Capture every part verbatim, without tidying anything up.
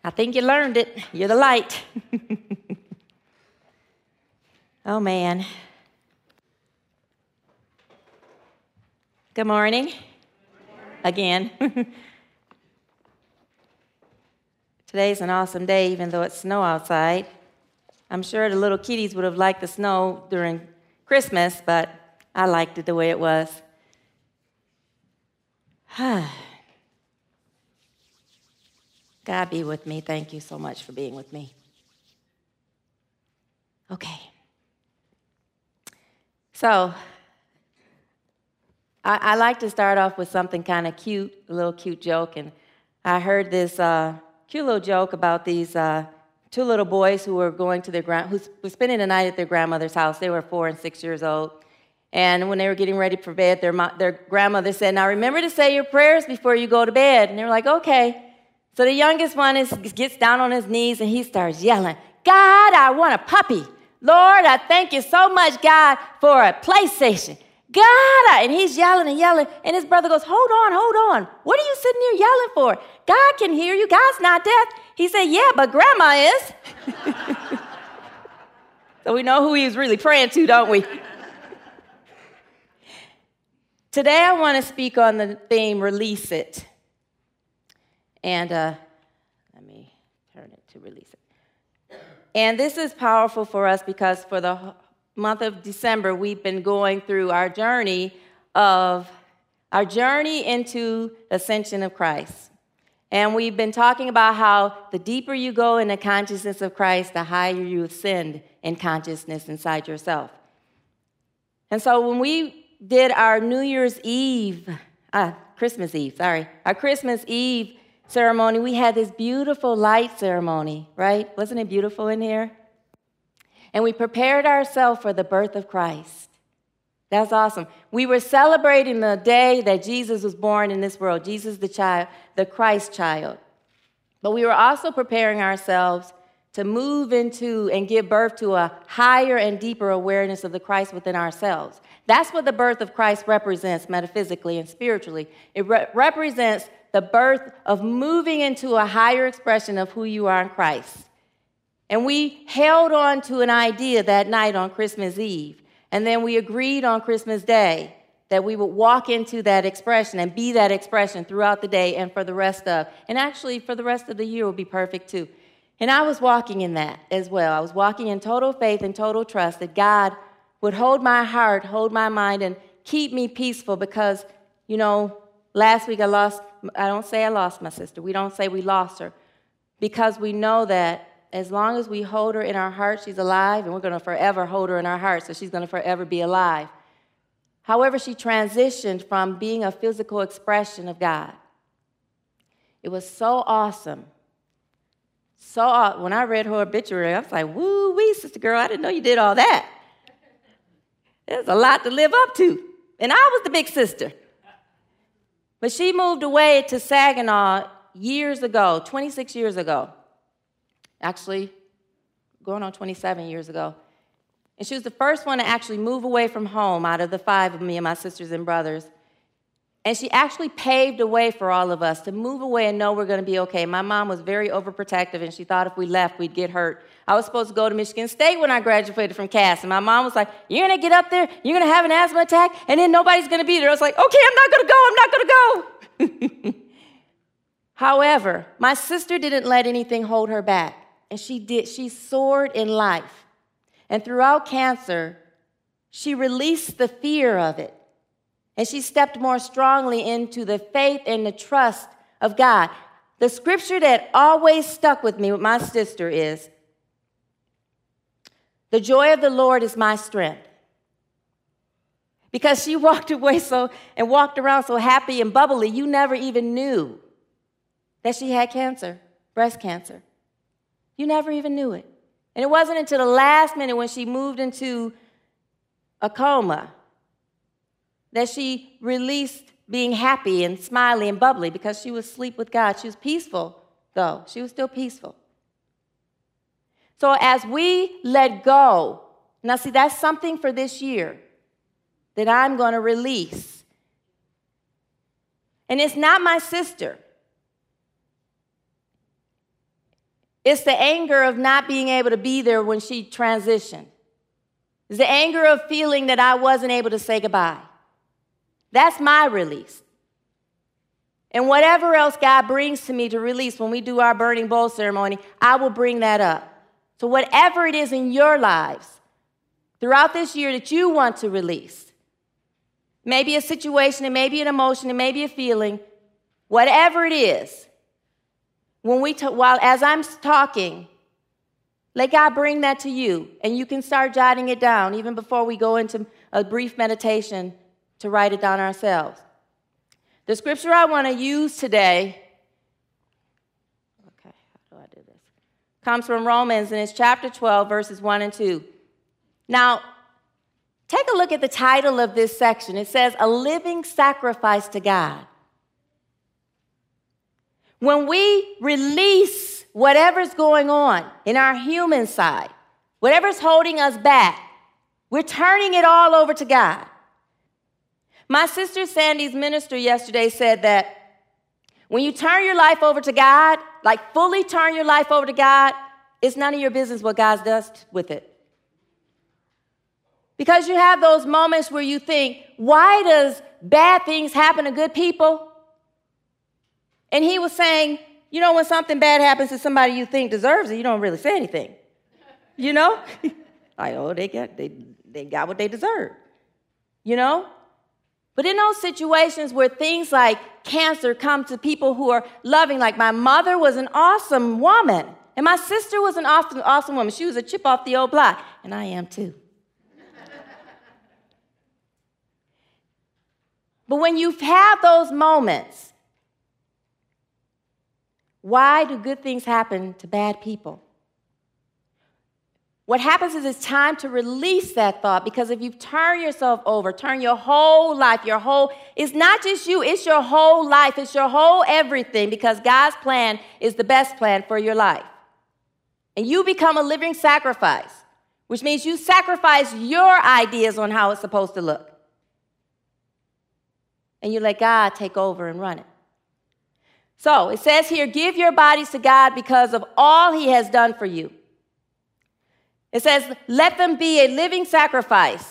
I think you learned it. You're the light. Oh, man. Good morning. Again. Today's an awesome day, even though it's snow outside. I'm sure the little kitties would have liked the snow during Christmas, but I liked it the way it was. God be with me. Thank you so much for being with me. Okay. So, I, I like to start off with something kind of cute, a little cute joke. And I heard this uh, cute little joke about these uh, two little boys who were going to their grand, who were spending the night at their grandmother's house. They were four and six years old. And when they were getting ready for bed, their, mo- their grandmother said, "Now remember to say your prayers before you go to bed." And they were like, "Okay." So the youngest one is, gets down on his knees and he starts yelling, "God, I want a puppy. Lord, I thank you so much, God, for a PlayStation. God," I, and he's yelling and yelling. And his brother goes, "Hold on, hold on. What are you sitting here yelling for? God can hear you. God's not deaf." He said, "Yeah, but Grandma is." So we know who he was really praying to, don't we? Today I want to speak on the theme, release it. And uh, let me turn it to release it. And this is powerful for us because for the month of December, we've been going through our journey of our journey into the ascension of Christ. And we've been talking about how the deeper you go in the consciousness of Christ, the higher you ascend in consciousness inside yourself. And so when we did our New Year's Eve, uh, Christmas Eve, sorry, our Christmas Eve ceremony, we had this beautiful light ceremony, right? Wasn't it beautiful in here? And we prepared ourselves for the birth of Christ. That's awesome. We were celebrating the day that Jesus was born in this world, Jesus the child, the Christ child. But we were also preparing ourselves to move into and give birth to a higher and deeper awareness of the Christ within ourselves. That's what the birth of Christ represents metaphysically and spiritually. It re- represents the birth of moving into a higher expression of who you are in Christ. And we held on to an idea that night on Christmas Eve. And then we agreed on Christmas Day that we would walk into that expression and be that expression throughout the day and for the rest of, and actually for the rest of the year will be perfect too. And I was walking in that as well. I was walking in total faith and total trust that God would hold my heart, hold my mind, and keep me peaceful because, you know, last week I lost, I don't say I lost my sister. We don't say we lost her because we know that as long as we hold her in our heart, she's alive, and we're going to forever hold her in our heart, so she's going to forever be alive. However, she transitioned from being a physical expression of God. It was so awesome. So aw- when I read her obituary, I was like, woo-wee, sister girl, I didn't know you did all that. There's a lot to live up to. And I was the big sister. But she moved away to Saginaw years ago, twenty-six years ago. Actually, going on twenty-seven years ago. And she was the first one to actually move away from home out of the five of me and my sisters and brothers. And she actually paved a way for all of us to move away and know we're going to be okay. My mom was very overprotective, and she thought if we left, we'd get hurt. I was supposed to go to Michigan State when I graduated from Cass, and my mom was like, "You're going to get up there, you're going to have an asthma attack, and then nobody's going to be there." I was like, "Okay, I'm not going to go, I'm not going to go." However, my sister didn't let anything hold her back, and she did. She soared in life. And throughout cancer, she released the fear of it. And she stepped more strongly into the faith and the trust of God. The scripture that always stuck with me with my sister is, "The joy of the Lord is my strength." Because she walked away so and walked around so happy and bubbly, you never even knew that she had cancer, breast cancer. You never even knew it. And it wasn't until the last minute when she moved into a coma that she released being happy and smiley and bubbly because she was asleep with God. She was peaceful, though. She was still peaceful. So as we let go, now see, that's something for this year that I'm going to release. And it's not my sister. It's the anger of not being able to be there when she transitioned. It's the anger of feeling that I wasn't able to say goodbye. That's my release. And whatever else God brings to me to release when we do our burning bowl ceremony, I will bring that up. So whatever it is in your lives throughout this year that you want to release, maybe a situation, it may be an emotion, it may be a feeling, whatever it is, when we t- while as I'm talking, let God bring that to you, and you can start jotting it down even before we go into a brief meditation to write it down ourselves. The scripture I want to use today, okay, how do I do this? Comes from Romans, and it's chapter twelve, verses one and two. Now, take a look at the title of this section. It says, A Living Sacrifice to God. When we release whatever's going on in our human side, whatever's holding us back, we're turning it all over to God. My sister Sandy's minister yesterday said that when you turn your life over to God, like fully turn your life over to God, it's none of your business what God does with it. Because you have those moments where you think, why does bad things happen to good people? And he was saying, you know, when something bad happens to somebody you think deserves it, you don't really say anything. You know? Like, oh, they got, they, they got what they deserve. You know? But in those situations where things like cancer come to people who are loving, like my mother was an awesome woman, and my sister was an awesome, awesome woman. She was a chip off the old block, and I am too. But when you have those moments, why do good things happen to bad people? What happens is it's time to release that thought, because if you turn yourself over, turn your whole life, your whole, it's not just you, it's your whole life, it's your whole everything, because God's plan is the best plan for your life. And you become a living sacrifice, which means you sacrifice your ideas on how it's supposed to look. And you let God take over and run it. So it says here, give your bodies to God because of all he has done for you. It says, let them be a living sacrifice,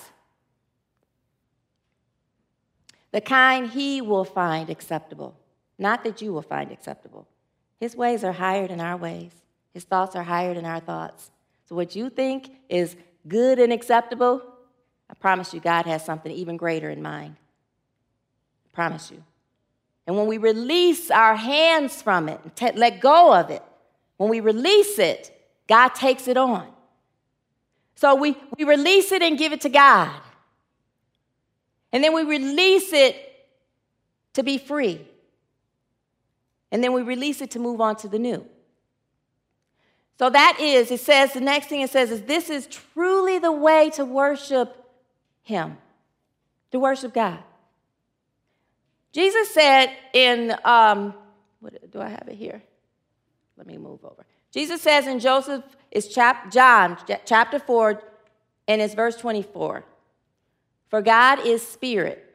the kind he will find acceptable, not that you will find acceptable. His ways are higher than our ways. His thoughts are higher than our thoughts. So what you think is good and acceptable, I promise you God has something even greater in mind. I promise you. And when we release our hands from it, and t- let go of it, when we release it, God takes it on. So we, we release it and give it to God. And then we release it to be free. And then we release it to move on to the new. So that is, it says, the next thing it says is, this is truly the way to worship him, to worship God. Jesus said in, um, what, do I have it here? Let me move over. Jesus says in Joseph, it's chap, John chapter four, and it's verse twenty-four. For God is spirit.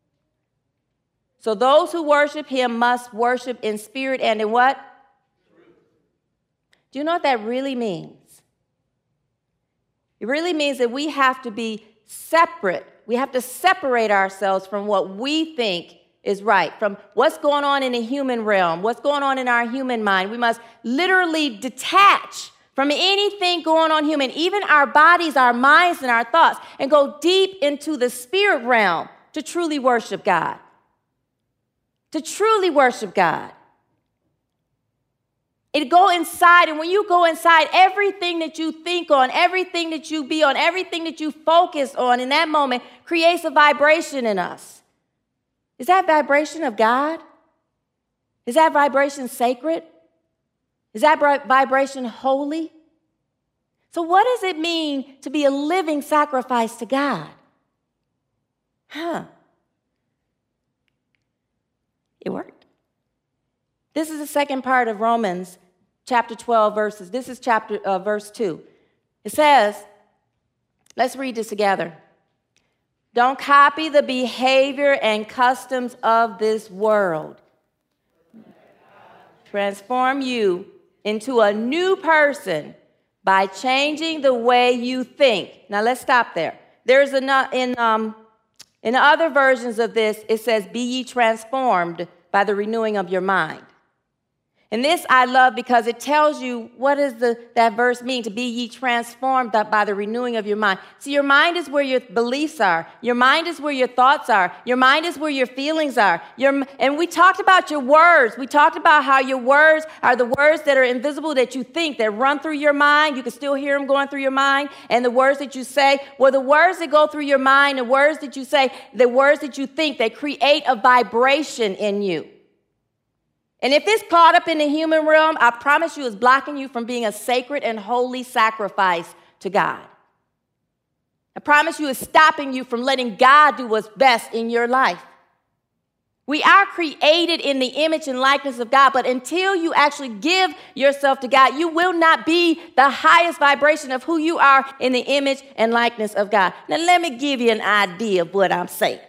So those who worship him must worship in spirit and in what? Truth. Do you know what that really means? It really means that we have to be separate. We have to separate ourselves from what we think is right, from what's going on in the human realm, what's going on in our human mind. We must literally detach from anything going on human, even our bodies, our minds, and our thoughts, and go deep into the spirit realm to truly worship God. To truly worship God. It go inside, and when you go inside, everything that you think on, everything that you be on, everything that you focus on in that moment creates a vibration in us. Is that vibration of God? Is that vibration sacred? Is that vibration holy? So what does it mean to be a living sacrifice to God? Huh. It worked. This is the second part of Romans chapter twelve verses. This is chapter uh, verse two. It says, let's read this together. Don't copy the behavior and customs of this world. Transform you into a new person by changing the way you think. Now, let's stop there. There's a, in, um, in other versions of this, it says, be ye transformed by the renewing of your mind. And this I love because it tells you what does the, that verse mean, to be ye transformed by the renewing of your mind. See, your mind is where your beliefs are. Your mind is where your thoughts are. Your mind is where your feelings are. Your, and we talked about your words. We talked about how your words are the words that are invisible that you think, that run through your mind. You can still hear them going through your mind. And the words that you say, well, the words that go through your mind, the words that you say, the words that you think, they create a vibration in you. And if it's caught up in the human realm, I promise you it's blocking you from being a sacred and holy sacrifice to God. I promise you it's stopping you from letting God do what's best in your life. We are created in the image and likeness of God, but until you actually give yourself to God, you will not be the highest vibration of who you are in the image and likeness of God. Now, let me give you an idea of what I'm saying.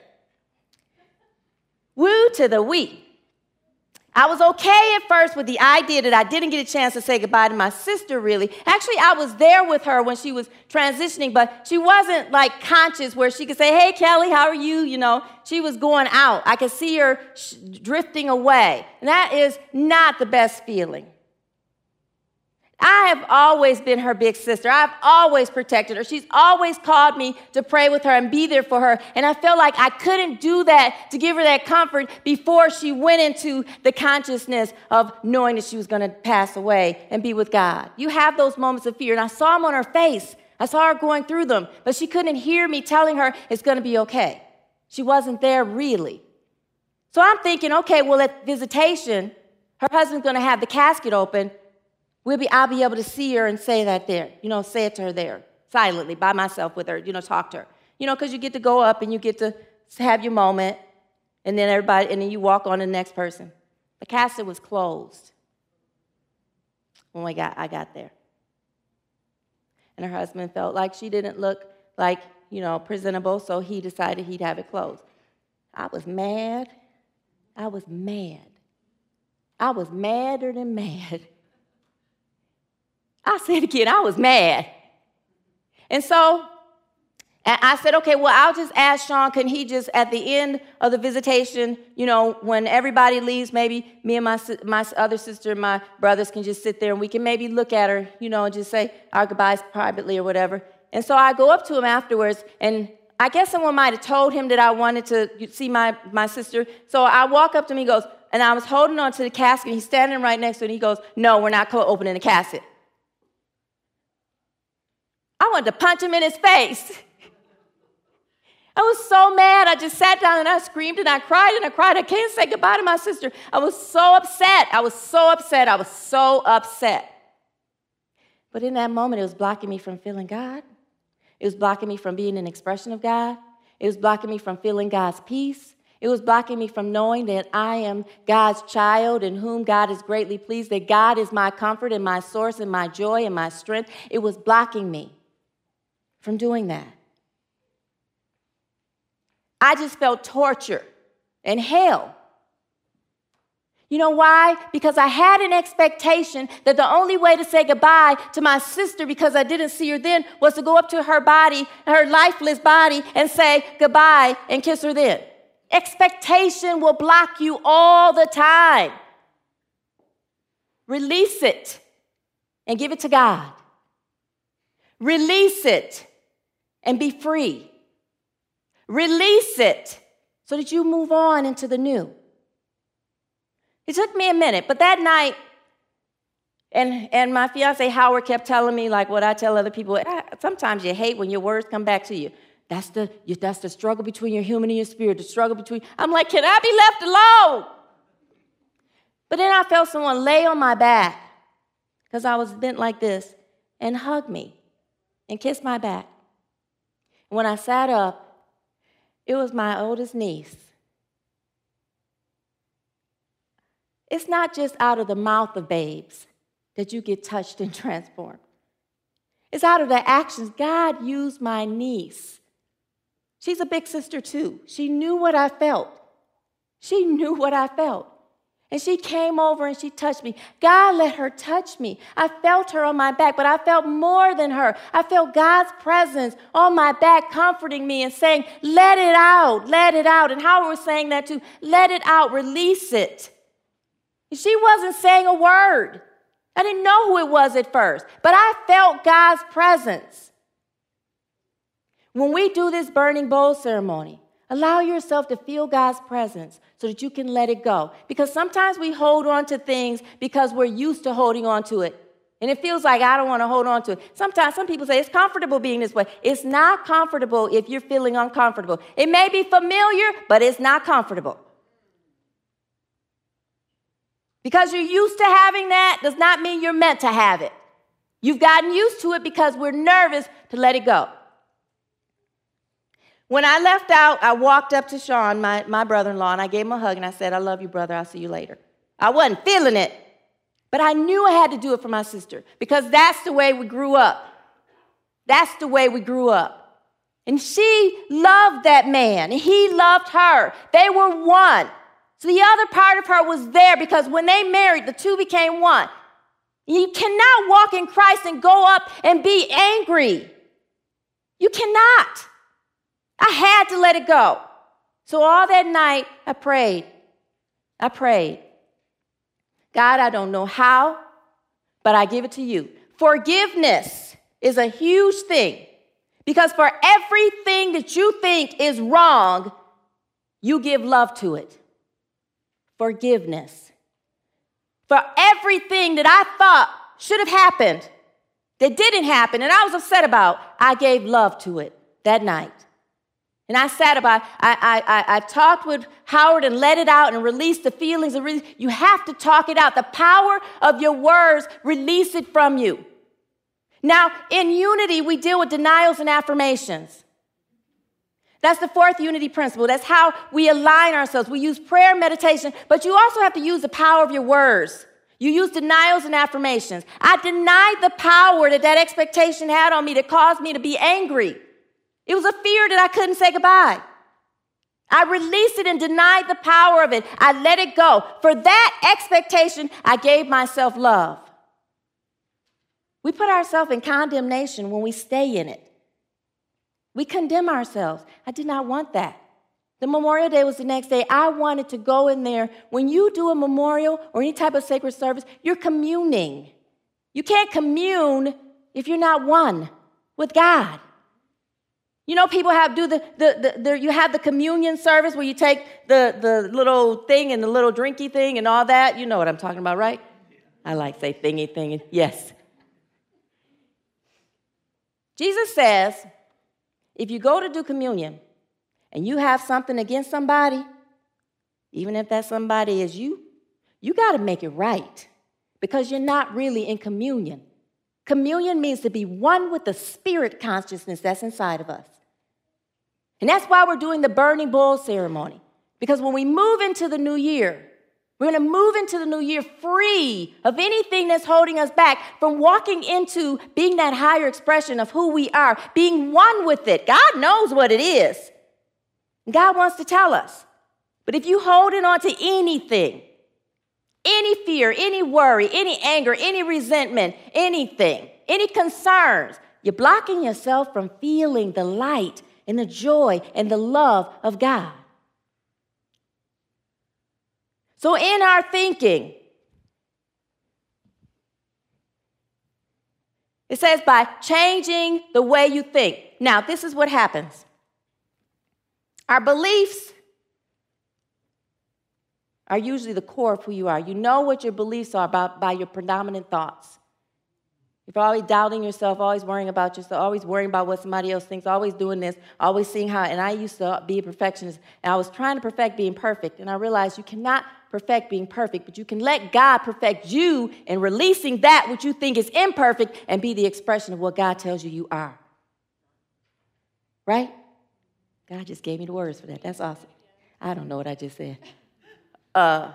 Woo to the we. I was okay at first with the idea that I didn't get a chance to say goodbye to my sister, really. Actually, I was there with her when she was transitioning, but she wasn't like conscious where she could say, hey, Kelly, how are you? You know, she was going out. I could see her sh- drifting away. And that is not the best feeling. I have always been her big sister. I've always protected her. She's always called me to pray with her and be there for her. And I felt like I couldn't do that to give her that comfort before she went into the consciousness of knowing that she was going to pass away and be with God. You have those moments of fear. And I saw them on her face. I saw her going through them. But she couldn't hear me telling her it's going to be okay. She wasn't there really. So I'm thinking, okay, well, at visitation, her husband's going to have the casket open. We'll be, I'll be able to see her and say that there, you know, say it to her there, silently, by myself with her, you know, talk to her. You know, because you get to go up and you get to have your moment, and then everybody, and then you walk on to the next person. The casket was closed when we got, I got there. And her husband felt like she didn't look like, you know, presentable, so he decided he'd have it closed. I was mad. I was mad. I was madder than mad. I said again, I was mad. And so and I said, okay, well, I'll just ask Sean, can he just, at the end of the visitation, you know, when everybody leaves, maybe me and my my other sister and my brothers can just sit there and we can maybe look at her, you know, and just say our goodbyes privately or whatever. And so I go up to him afterwards, and I guess someone might have told him that I wanted to see my, my sister. So I walk up to him, he goes, and I was holding on to the casket, and he's standing right next to it, and he goes, no, we're not opening the casket. I wanted to punch him in his face. I was so mad. I just sat down and I screamed and I cried and I cried. I can't say goodbye to my sister. I was so upset. I was so upset. I was so upset. But in that moment, it was blocking me from feeling God. It was blocking me from being an expression of God. It was blocking me from feeling God's peace. It was blocking me from knowing that I am God's child in whom God is greatly pleased, that God is my comfort and my source and my joy and my strength. It was blocking me from doing that. I just felt torture and hell. You know why? Because I had an expectation that the only way to say goodbye to my sister, because I didn't see her then, was to go up to her body, her lifeless body, and say goodbye and kiss her then. Expectation will block you all the time. Release it and give it to God. Release it and be free. Release it so that you move on into the new. It took me a minute, but that night, and, and my fiance Howard kept telling me, like what I tell other people, sometimes you hate when your words come back to you. That's the, that's the struggle between your human and your spirit, the struggle between, I'm like, can I be left alone? But then I felt someone lay on my back, because I was bent like this, and hug me and kiss my back. When I sat up, it was my oldest niece. It's not just out of the mouth of babes that you get touched and transformed. It's out of the actions. God used my niece. She's a big sister too. She knew what I felt. She knew what I felt. And she came over and she touched me. God let her touch me. I felt her on my back, but I felt more than her. I felt God's presence on my back comforting me and saying, let it out, let it out. And Howard was saying that too. Let it out, release it. She wasn't saying a word. I didn't know who it was at first, but I felt God's presence. When we do this burning bowl ceremony, allow yourself to feel God's presence so that you can let it go. Because sometimes we hold on to things because we're used to holding on to it. And it feels like I don't want to hold on to it. Sometimes some people say it's comfortable being this way. It's not comfortable if you're feeling uncomfortable. It may be familiar, but it's not comfortable. Because you're used to having that does not mean you're meant to have it. You've gotten used to it because we're nervous to let it go. When I left out, I walked up to Sean, my, my brother-in-law, and I gave him a hug, and I said, I love you, brother. I'll see you later. I wasn't feeling it, but I knew I had to do it for my sister because that's the way we grew up. That's the way we grew up. And she loved that man, and he loved her. They were one. So the other part of her was there because when they married, the two became one. You cannot walk in Christ and go up and be angry. You cannot. I had to let it go. So all that night, I prayed. I prayed. God, I don't know how, but I give it to you. Forgiveness is a huge thing because for everything that you think is wrong, you give love to it. Forgiveness. For everything that I thought should have happened that didn't happen and I was upset about, I gave love to it that night. And I sat about, I, I, I, I talked with Howard and let it out and released the feelings. And re- you have to talk it out. The power of your words, release it from you. Now, in unity, we deal with denials and affirmations. That's the fourth unity principle. That's how we align ourselves. We use prayer, meditation, but you also have to use the power of your words. You use denials and affirmations. I denied the power that that expectation had on me that caused me to be angry. It was a fear that I couldn't say goodbye. I released it and denied the power of it. I let it go. For that expectation, I gave myself love. We put ourselves in condemnation when we stay in it. We condemn ourselves. I did not want that. The Memorial Day was the next day. I wanted to go in there. When you do a memorial or any type of sacred service, you're communing. You can't commune if you're not one with God. You know, people have do the, the, the, the you have the communion service where you take the, the little thing and the little drinky thing and all that. You know what I'm talking about, right? I like to say thingy thingy. Yes. Jesus says, if you go to do communion and you have something against somebody, even if that somebody is you, you got to make it right because you're not really in communion. Communion means to be one with the spirit consciousness that's inside of us. And that's why we're doing the burning bowl ceremony. Because when we move into the new year, we're going to move into the new year free of anything that's holding us back from walking into being that higher expression of who we are, being one with it. God knows what it is. God wants to tell us. But if you holding on to anything, any fear, any worry, any anger, any resentment, anything, any concerns, you're blocking yourself from feeling the light and the joy and the love of God. So in our thinking, it says by changing the way you think. Now, this is what happens. Our beliefs are usually the core of who you are. You know what your beliefs are about by your predominant thoughts. If you're always doubting yourself, always worrying about yourself, always worrying about what somebody else thinks, always doing this, always seeing how, and I used to be a perfectionist, and I was trying to perfect being perfect, and I realized you cannot perfect being perfect, but you can let God perfect you in releasing that which you think is imperfect and be the expression of what God tells you you are. Right? God just gave me the words for that. That's awesome. I don't know what I just said. Uh,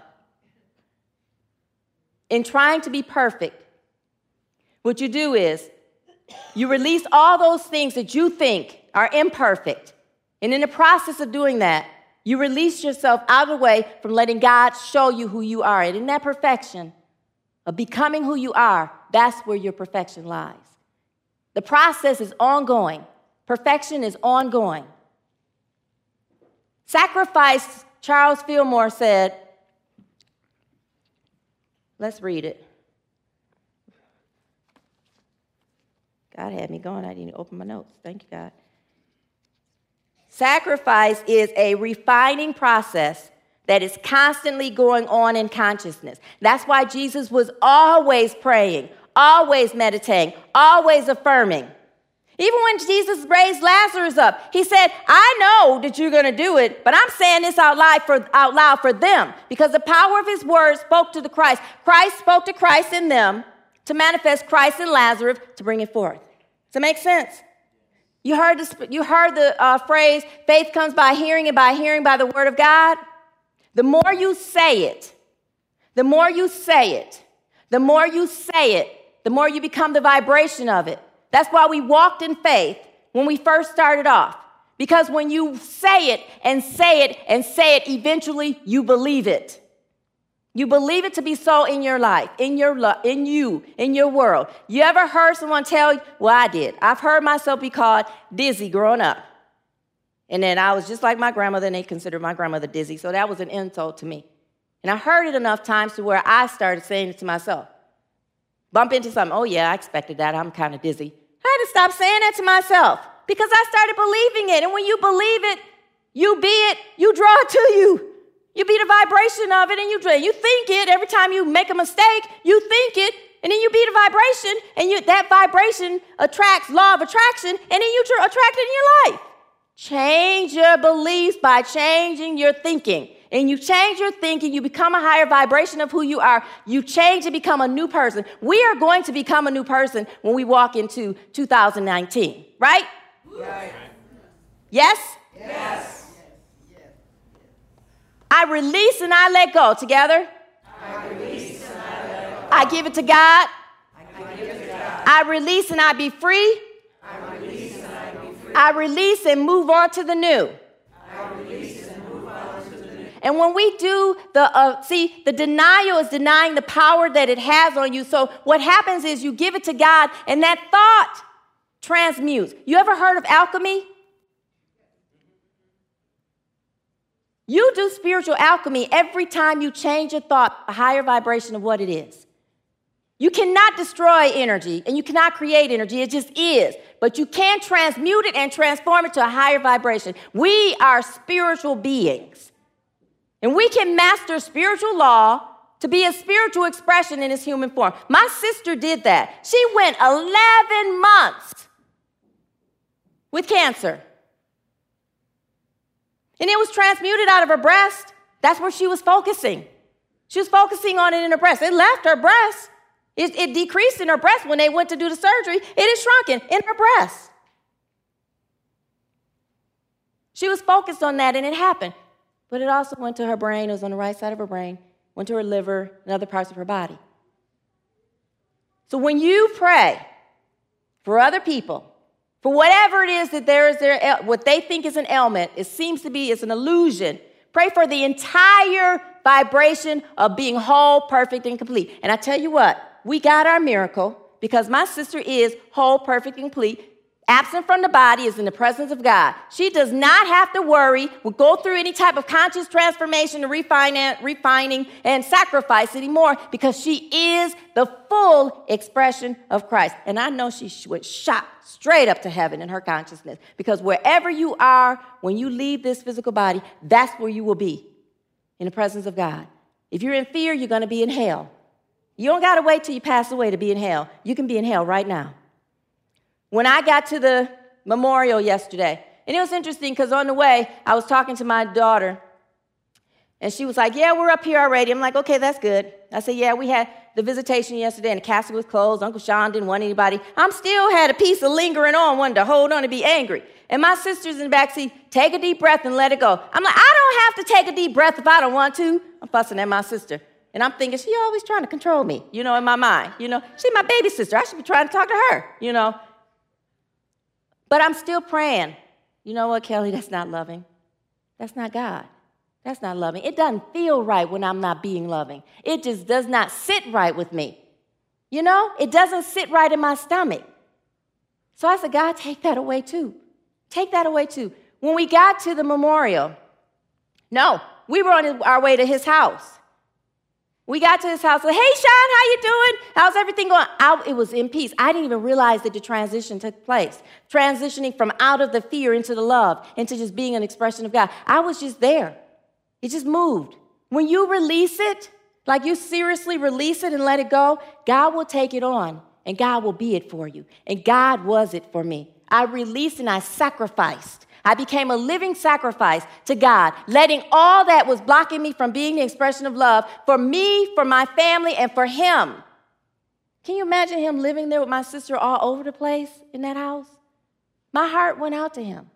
in trying to be perfect, what you do is you release all those things that you think are imperfect. And in the process of doing that, You release yourself out of the way from letting God show you who you are. And in that perfection of becoming who you are, that's where your perfection lies. The process is ongoing. Perfection is ongoing. Sacrifice, Charles Fillmore said, let's read it. God had me going. I didn't open my notes. Thank you, God. Sacrifice is a refining process that is constantly going on in consciousness. That's why Jesus was always praying, always meditating, always affirming. Even when Jesus raised Lazarus up, he said, I know that you're going to do it, but I'm saying this out loud, for, out loud for them, because the power of his word spoke to the Christ. Christ spoke to Christ in them to manifest Christ in Lazarus to bring it forth. Does that make sense? You heard, this, you heard the uh, phrase, faith comes by hearing and by hearing by the word of God. The more you say it, the more you say it, the more you say it, the more you become the vibration of it. That's why we walked in faith when we first started off. Because when you say it and say it and say it, eventually you believe it. You believe it to be so in your life, in your lo- in you, in your world. You ever heard someone tell you, well, I did. I've heard myself be called dizzy growing up. And then I was just like my grandmother, and they considered my grandmother dizzy. So that was an insult to me. And I heard it enough times to where I started saying it to myself. Bump into something, oh yeah, I expected that. I'm kind of dizzy. I had to stop saying that to myself because I started believing it. And when you believe it, you be it, you draw it to you. You be the vibration of it and you draw it. You think it every time you make a mistake, you think it, and then you be the vibration, and you, that vibration attracts law of attraction, and then you tra- attract it in your life. Change your beliefs by changing your thinking. And you change your thinking, you become a higher vibration of who you are. You change and become a new person. We are going to become a new person when we walk into two thousand nineteen, right? Right. Yes? Yes. I release and I let go. Together? I release and I let go. I give it to God. I give it to God. I release and I be free. I release and I be free. I release and move on to the new. I release and move on to the new. And when we do the, uh, see, the denial is denying the power that it has on you. So what happens is you give it to God and that thought transmutes. You ever heard of alchemy? You do spiritual alchemy every time you change your thought, a higher vibration of what it is. You cannot destroy energy and you cannot create energy. It just is. But you can transmute it and transform it to a higher vibration. We are spiritual beings. And we can master spiritual law to be a spiritual expression in its human form. My sister did that. She went eleven months with cancer. And it was transmuted out of her breast. That's where she was focusing. She was focusing on it in her breast. It left her breast. It, it decreased in her breast when they went to do the surgery. It is shrunken in her breast. She was focused on that, and it happened. But it also went to her brain. It was on the right side of her brain. Went to her liver and other parts of her body. So when you pray for other people, for whatever it is that there is their, what they think is an ailment, it seems to be, it's an illusion. Pray for the entire vibration of being whole, perfect, and complete. And I tell you what, we got our miracle because my sister is whole, perfect, and complete. Absent from the body is in the presence of God. She does not have to worry, will go through any type of conscious transformation, to refine, refining, and sacrifice anymore because she is the full expression of Christ. And I know she went shot straight up to heaven in her consciousness because wherever you are, when you leave this physical body, that's where you will be, in the presence of God. If you're in fear, you're going to be in hell. You don't got to wait till you pass away to be in hell. You can be in hell right now. When I got to the memorial yesterday, and it was interesting because on the way, I was talking to my daughter, and she was like, yeah, we're up here already. I'm like, okay, that's good. I said, yeah, we had the visitation yesterday, and the casket was closed. Uncle Sean didn't want anybody. I'm still had a piece of lingering on, wanted to hold on and be angry. And my sister's in the backseat, take a deep breath and let it go. I'm like, I don't have to take a deep breath if I don't want to. I'm fussing at my sister. And I'm thinking, she always trying to control me, you know, in my mind. You know, she's my baby sister. I should be trying to talk to her, you know. But I'm still praying. You know what, Kelly? That's not loving. That's not God. That's not loving. It doesn't feel right when I'm not being loving. It just does not sit right with me. You know, it doesn't sit right in my stomach. So I said, God, take that away too. Take that away too. When we got to the memorial, no, we were on our way to his house. We got to his house. Said, hey, Sean, how you doing? How's everything going? I, it was in peace. I didn't even realize that the transition took place. Transitioning from out of the fear into the love, into just being an expression of God. I was just there. It just moved. When you release it, like you seriously release it and let it go, God will take it on, and God will be it for you. And God was it for me. I released and I sacrificed. I became a living sacrifice to God, letting all that was blocking me from being the expression of love for me, for my family, and for him. Can you imagine him living there with my sister all over the place in that house? My heart went out to him.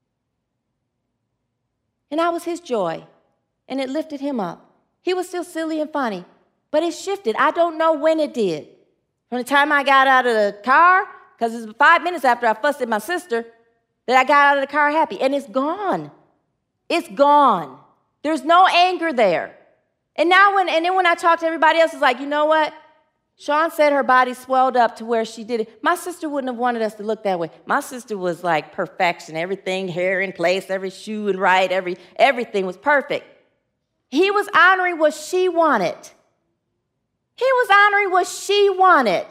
And I was his joy, and it lifted him up. He was still silly and funny, but it shifted. I don't know when it did. From the time I got out of the car, because it was five minutes after I fussed at my sister, that I got out of the car happy. And it's gone. It's gone. There's no anger there. And now when, and then when I talk to everybody else, it's like, you know what? Sean said her body swelled up to where she did it. My sister wouldn't have wanted us to look that way. My sister was like perfection. Everything, hair in place, every shoe and right, every, everything was perfect. He was honoring what she wanted. He was honoring what she wanted.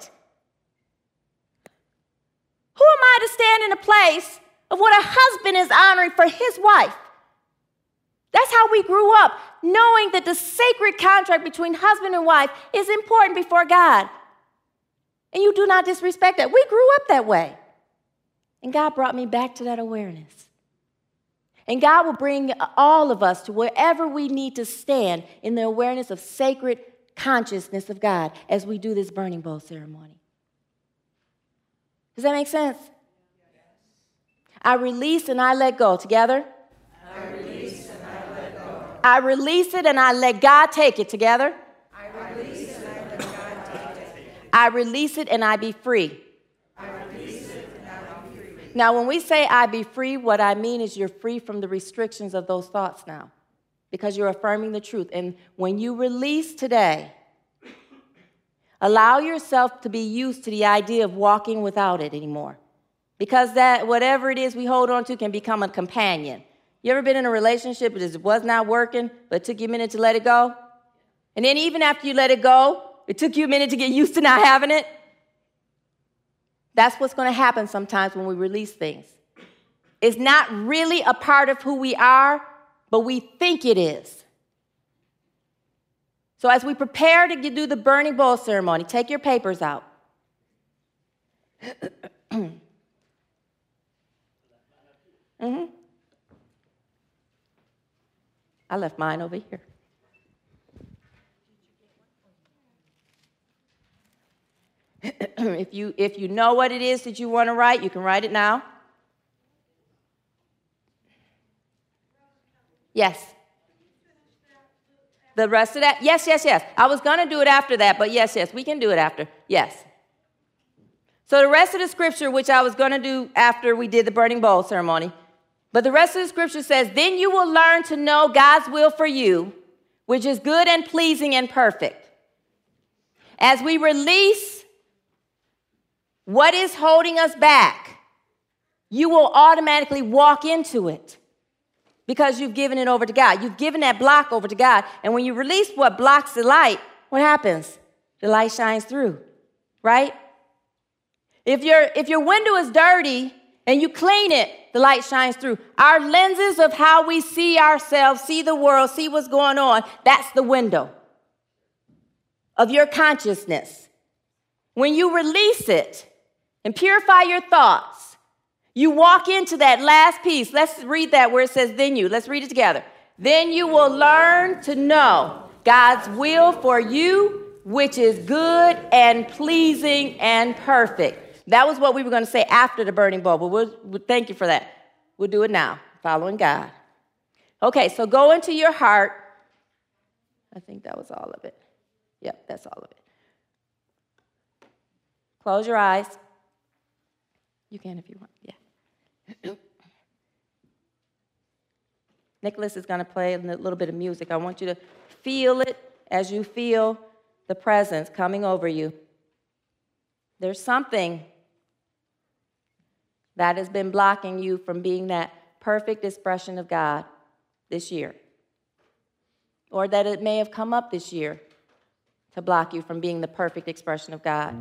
Who am I to stand in a place of what a husband is honoring for his wife? That's how we grew up, knowing that the sacred contract between husband and wife is important before God. And you do not disrespect that. We grew up that way. And God brought me back to that awareness. And God will bring all of us to wherever we need to stand in the awareness of sacred consciousness of God as we do this burning bowl ceremony. Does that make sense? I release and I let go. Together? I release and I let go. I release it and I let God take it. Together? I release and I let God take it. I release it and I be free. I release it and I be free. Now, when we say I be free, what I mean is you're free from the restrictions of those thoughts now, because you're affirming the truth. And when you release today, allow yourself to be used to the idea of walking without it anymore. Because that, whatever it is we hold on to can become a companion. You ever been in a relationship that just was not working, but it took you a minute to let it go? And then even after you let it go, it took you a minute to get used to not having it? That's what's going to happen sometimes when we release things. It's not really a part of who we are, but we think it is. So as we prepare to do the burning bowl ceremony, take your papers out. Mm-hmm. I left mine over here. if you if you know what it is that you want to write, you can write it now. Yes. The rest of that? Yes, yes, yes. I was going to do it after that, but yes, yes, we can do it after. Yes. So the rest of the scripture, which I was going to do after we did the burning bowl ceremony, but the rest of the scripture says, then you will learn to know God's will for you, which is good and pleasing and perfect. As we release what is holding us back, you will automatically walk into it because you've given it over to God. You've given that block over to God. And when you release what blocks the light, what happens? The light shines through, right? If your, if your window is dirty and you clean it, the light shines through. Our lenses of how we see ourselves, see the world, see what's going on, that's the window of your consciousness. When you release it and purify your thoughts, you walk into that last piece. Let's read that where it says, then you. Let's read it together. Then you will learn to know God's will for you, which is good and pleasing and perfect. That was what we were going to say after the burning bowl, but we'll, we'll thank you for that. We'll do it now, following God. Okay, so go into your heart. I think that was all of it. Yep, that's all of it. Close your eyes. You can if you want, yeah. Nicholas is going to play a little bit of music. I want you to feel it as you feel the presence coming over you. There's something that has been blocking you from being that perfect expression of God this year. Or that it may have come up this year to block you from being the perfect expression of God.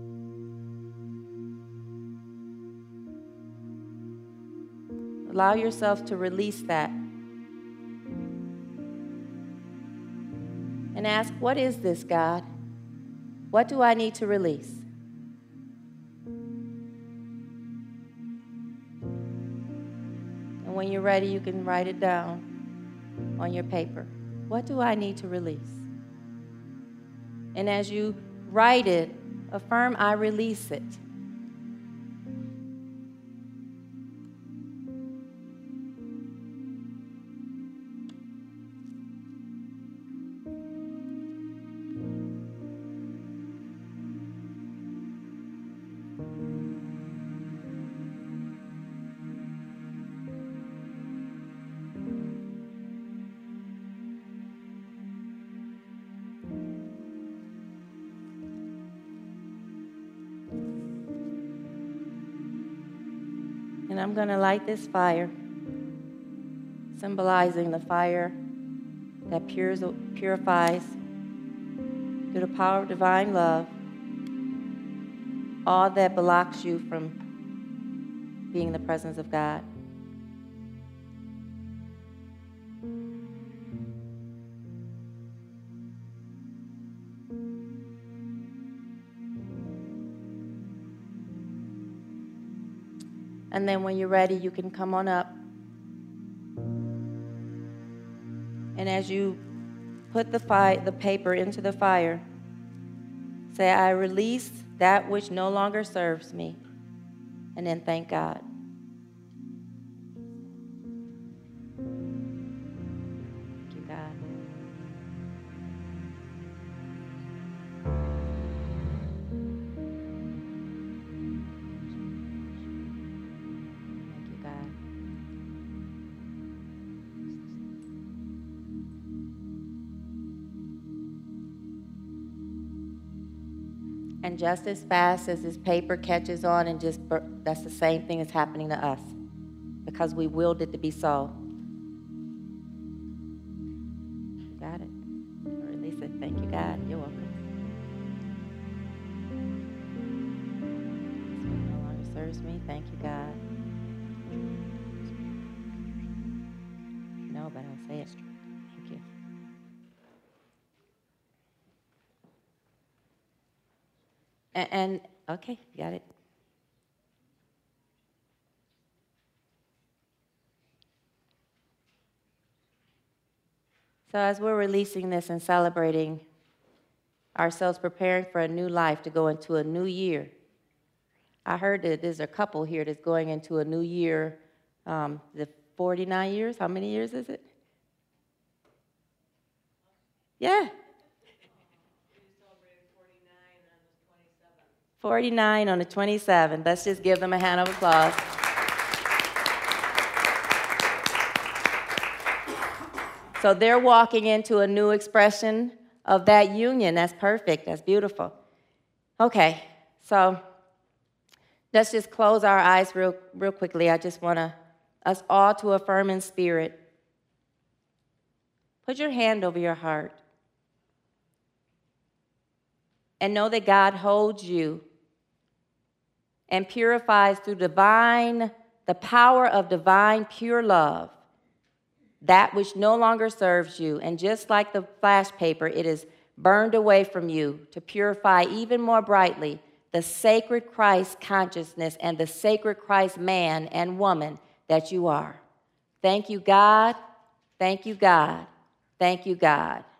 Allow yourself to release that. And ask, what is this, God? What do I need to release? And when you're ready, you can write it down on your paper. What do I need to release? And as you write it, affirm, I release it. And I'm going to light this fire, symbolizing the fire that pures, purifies through the power of divine love all that blocks you from being in the presence of God. And then when you're ready, you can come on up. And as you put the, fi- the paper into the fire, say, I release that which no longer serves me. And then thank God. Thank you, God. And just as fast as this paper catches on and just, bur- that's the same thing that's happening to us because we willed it to be so. You got it? Release it. Thank you, God. You're welcome. This one no longer serves me. Thank you, God. No, but I'll say it. Thank you. And, and okay, got it. So as we're releasing this and celebrating ourselves, preparing for a new life to go into a new year, I heard that there's a couple here that's going into a new year. Um, the forty-nine years? How many years is it? Yeah. forty-nine on the twenty-seventh. Let's just give them a hand of applause. So they're walking into a new expression of that union. That's perfect. That's beautiful. Okay, so let's just close our eyes real, real quickly. I just want to, us all to affirm in spirit. Put your hand over your heart. And know that God holds you and purifies through divine, the power of divine pure love, that which no longer serves you. And just like the flash paper, it is burned away from you to purify even more brightly the sacred Christ consciousness and the sacred Christ man and woman that you are. Thank you, God. Thank you, God. Thank you, God.